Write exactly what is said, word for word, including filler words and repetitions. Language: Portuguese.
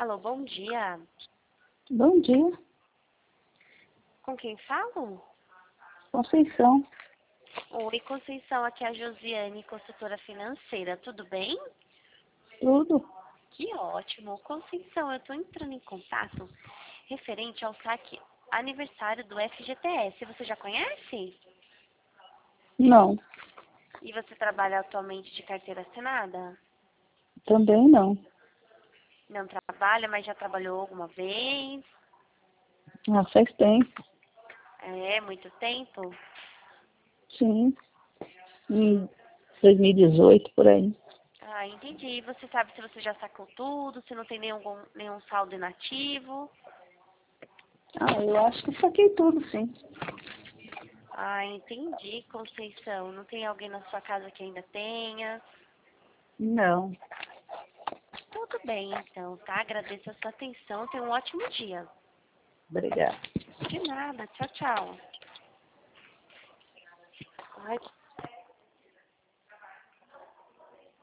Alô, bom dia. Bom dia, Com quem falo? Conceição. Oi, Conceição, aqui é a Josiane, consultora financeira, tudo bem? Tudo? Que ótimo. Conceição, eu estou entrando em contato referente ao saque aniversário do F G T S. Você já conhece? Não, E você trabalha atualmente de carteira assinada? também não. Não trabalha, mas já trabalhou alguma vez? Ah, faz tempo. É, muito tempo? Sim, em dois mil e dezoito, por aí. Ah, entendi. Você sabe se você já sacou tudo, se não tem nenhum, nenhum saldo inativo? Ah, eu acho que saquei tudo, sim. Ah, entendi, Conceição. Não tem alguém na sua casa que ainda tenha? Não, Tudo bem, então, tá? Agradeço a sua atenção. Tenha um ótimo dia. obrigada. De nada. Tchau, tchau. Ai,